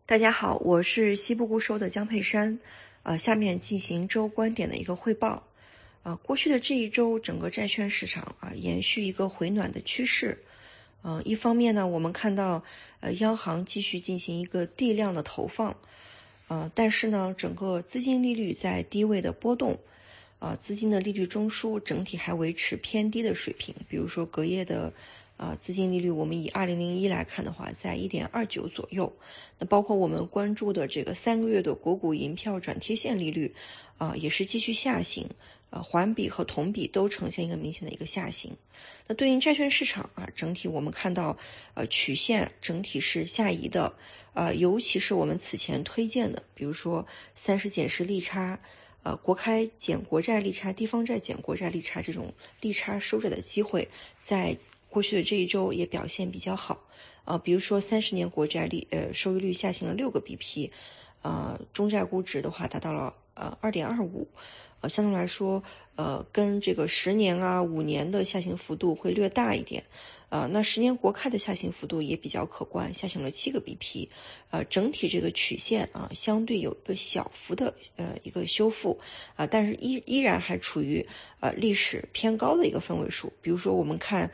大家好，我是西部固收的江佩珊，下面进行周观点的一个汇报。过去的这一周，整个债券市场延续一个回暖的趋势。一方面呢，我们看到央行继续进行一个地量的投放，但是呢，整个资金利率在低位的波动，资金的利率中枢整体还维持偏低的水平，比如说隔夜的资金利率，我们以2001来看的话，在 1.29 左右。那包括我们关注的这个3个月的国股银票转贴现利率，也是继续下行，环比和同比都呈现一个明显的一个下行。那对应债券市场整体我们看到曲线整体是下移的，尤其是我们此前推荐的，比如说30减10利差。国开减国债利差、地方债减国债利差这种利差收窄的机会，在过去的这一周也表现比较好。比如说30年国债收益率下行了6个 BP，中债估值的话达到了2.25，相对来说跟这个10年5年的下行幅度会略大一点。那10年国开的下行幅度也比较可观，下行了7个 BP，整体这个曲线相对有一个小幅的一个修复，但是依然还处于历史偏高的一个分位数。比如说我们看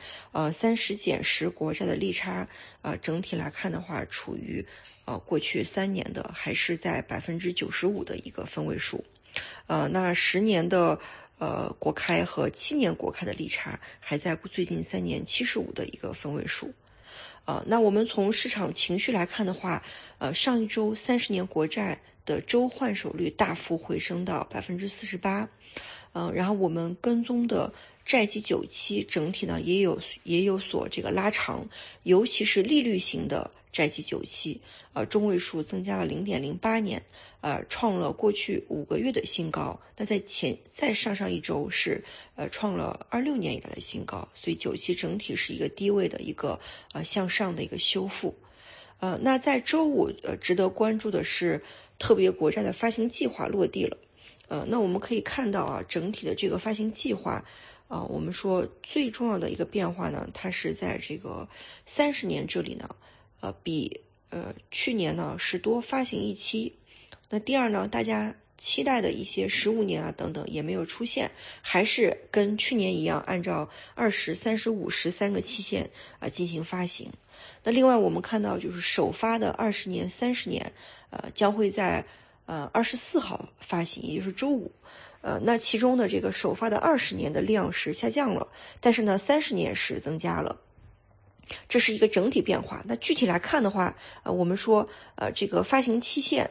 30减10国债的利差，整体来看的话，处于过去3年的还是在 95% 的一个分位数。那10年的国开和7年国开的利差还在最近3年75的一个分位数。那我们从市场情绪来看的话，上一周30年国债的周换手率大幅回升到 48%，然后我们跟踪的债基久期整体呢也有所这个拉长，尤其是利率型的债基久期，中位数增加了 0.08 年，创了过去5个月的新高。那在上一周是创了26年以来的新高，所以久期整体是一个低位的一个向上的一个修复。那在周五值得关注的是特别国债的发行计划落地了。那我们可以看到整体的这个发行计划，我们说最重要的一个变化呢，它是在这个30年这里呢，比去年呢是多发行一期。那第二呢，大家期待的一些15年等等也没有出现，还是跟去年一样，按照20、30、50 3个期限进行发行。那另外我们看到就是首发的20年、30年，将会在24号发行，也就是周五。那其中的这个首发的20年的量是下降了，但是呢30年是增加了。这是一个整体变化。那具体来看的话，我们说这个发行期限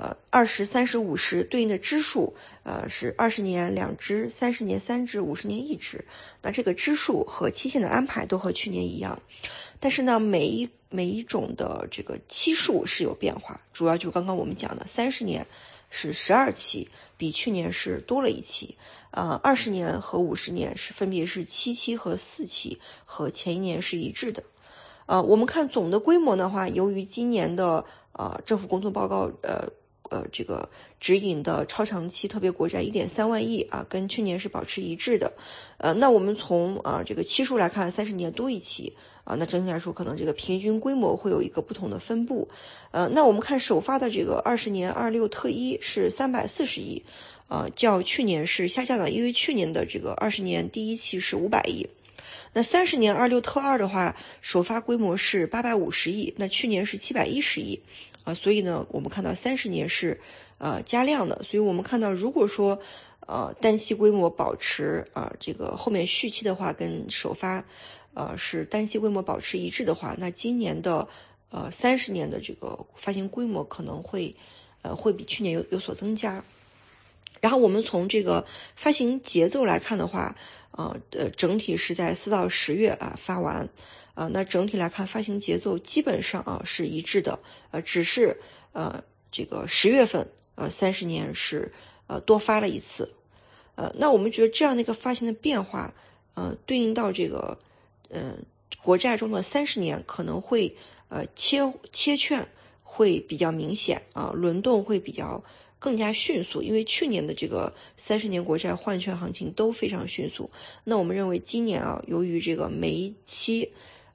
20、30、50对应的支数是20年2支、30年3支、50年1支。那这个支数和期限的安排都和去年一样，但是呢每一种的这个期数是有变化，主要就刚刚我们讲的30年是12期，比去年是多了1期。20年和50年是分别是7期和4期，和前一年是一致的。我们看总的规模的话，由于今年的政府工作报告这个指引的超长期特别国债 1.3 万亿跟去年是保持一致的。那我们从这个期数来看，30年多1期那整体来说可能这个平均规模会有一个不同的分布。那我们看首发的这个20年26特1是340亿，较去年是下降了，因为去年的这个20年第1期是500亿。那30年26特2的话，首发规模是850亿，那去年是710亿所以呢我们看到30年是加量的。所以我们看到如果说单期规模保持这个后面续期的话，跟首发是单期规模保持一致的话，那今年的30年的这个发行规模可能会比去年有所增加。然后我们从这个发行节奏来看的话，整体是在4到10月发完。那整体来看发行节奏基本上是一致的，只是这个10月份30年是多发了1次。那我们觉得这样的一个发行的变化对应到这个国债中的30年可能会切券会比较明显轮动会更加迅速，因为去年的这个30年国债换券行情都非常迅速。那我们认为今年由于这个每一期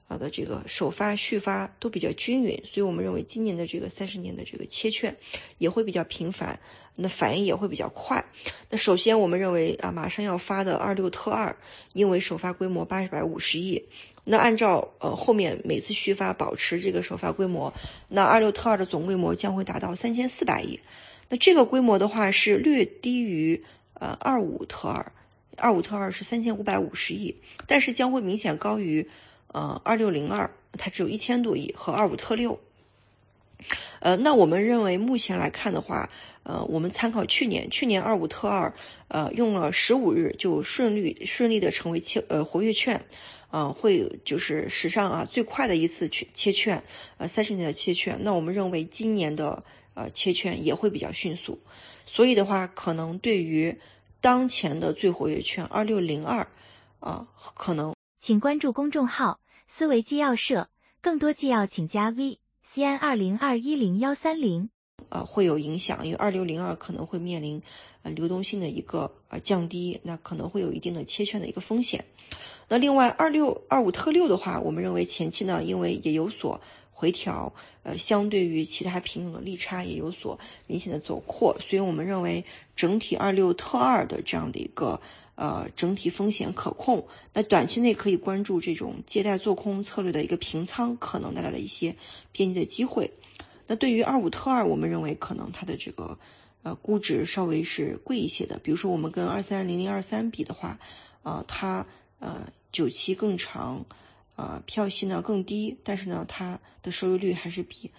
的这个首发续发都比较均匀，所以我们认为今年的这个30年的这个切券也会比较频繁，那反应也会比较快。那首先我们认为马上要发的26特2，因为首发规模850亿，那按照后面每次续发保持这个首发规模，那26特2的总规模将会达到3400亿。那这个规模的话是略低于25特2，25特2是3550亿，但是将会明显高于2602，它只有1000多亿和25特6。那我们认为目前来看的话，我们参考去年25特2，用了15日就顺利的成为活跃券，会就是史上最快的一次切券，30年的切券。那我们认为今年的切券也会比较迅速，所以的话，可能对于当前的最活跃券2602，可能。 请关注公众号思维纪要社，更多纪要请加 V CN20210130。 会有影响，因为2602可能会面临流动性的一个降低，那可能会有一定的切券的一个风险。那另外25特6的话，我们认为前期呢，因为也有所回调，相对于其他品种的利差也有所明显的走扩，所以我们认为整体26特2的这样的一个整体风险可控。那短期内可以关注这种借贷做空策略的一个平仓可能带来的一些边际的机会。那对于25特2，我们认为可能它的这个估值稍微是贵一些的，比如说我们跟230023比的话，它久期更长，票息呢更低，但是呢它的收益率还是比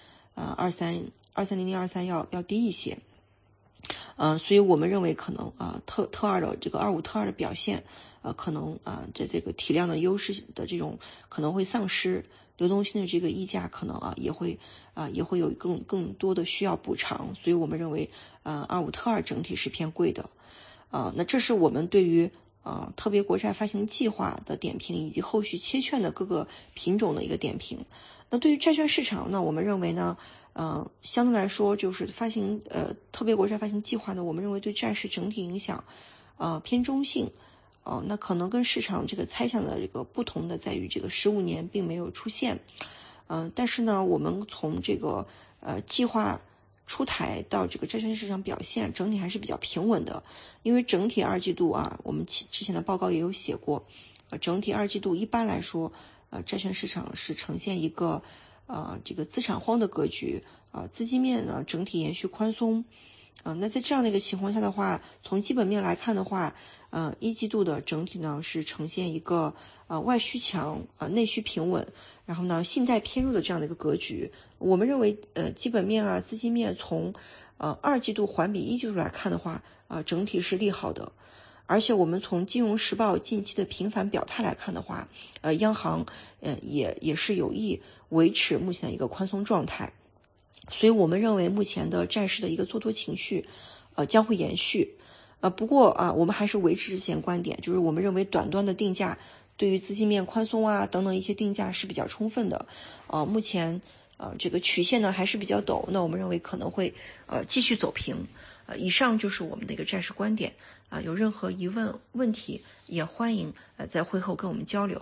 230023要低一些。所以我们认为可能特2的这个25特2的表现，可能这个体量的优势的这种可能会丧失，流动性的这个溢价可能也会有更多的需要补偿，所以我们认为25特2整体是偏贵的。那这是我们对于特别国债发行计划的点评，以及后续切券的各个品种的一个点评。那对于债券市场呢，我们认为呢，相对来说就是特别国债发行计划呢，我们认为对债市整体影响偏中性。那可能跟市场这个猜想的这个不同的在于这个15年并没有出现。但是呢，我们从这个计划出台到这个债券市场表现整体还是比较平稳的，因为整体二季度我们之前的报告也有写过，整体二季度一般来说债券市场是呈现一个这个资产荒的格局，资金面呢整体延续宽松。那在这样的一个情况下的话，从基本面来看的话，一季度的整体呢是呈现一个外需强，内需平稳，然后呢信贷偏弱的这样的一个格局。我们认为基本面资金面从二季度环比一季度来看的话，整体是利好的。而且我们从金融时报近期的频繁表态来看的话，央行也是有意维持目前的一个宽松状态。所以我们认为目前的债市的一个做多情绪将会延续。不过我们还是维持之前观点，就是我们认为短端的定价对于资金面宽松等等一些定价是比较充分的。目前这个曲线呢还是比较陡，那我们认为可能会继续走平。以上就是我们的一个债市观点。有任何疑问问题也欢迎在会后跟我们交流。